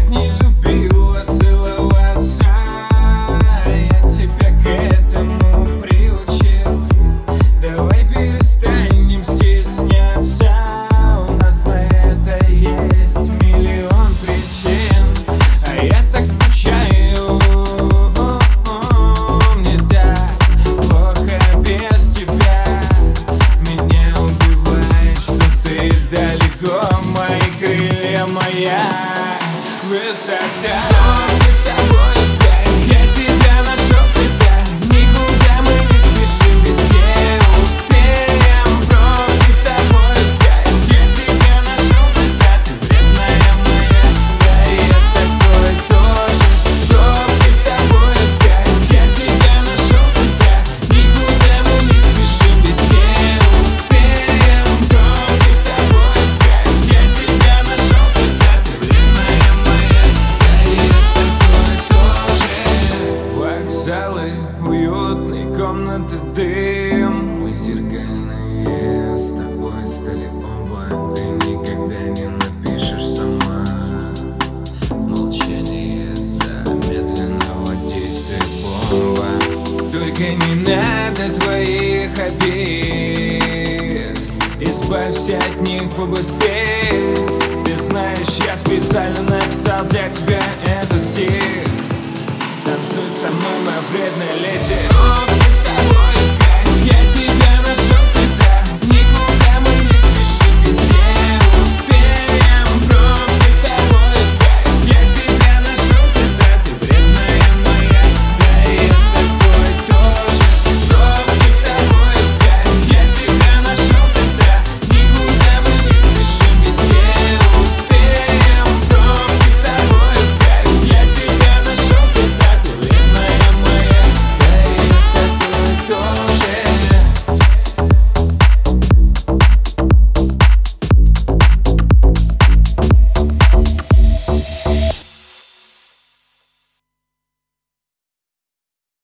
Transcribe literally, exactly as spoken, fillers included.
не любила целоваться, я тебя к этому приучил. Давай перестанем стесняться, у нас на это есть миллион причин. А я так скучаю, мне так плохо без тебя. Меня убивает, что ты далеко, мои крылья, моя высота. Мы с тобой в кайф, я тебя нашел тогда. Никуда мы не спешим, везде успеем. Вроде с тобой в кайф, я тебя нашел тогда. Ты вредная моя, да и я такой тоже. Вроде с тобой в кайф, я тебя нашел тогда. Никуда мы не спешим, везде успеем. Вроде с тобой в кайф, я тебя нашел тогда. Ты вредная моя, да и я такой тоже. Вокзалы, уютные комнаты, дым. Мы зеркальные с тобой стали оба. Ты никогда не напишешь сама. Молчание замедленного действия бомба. Только не надо твоих обид, избавься от них побыстрее.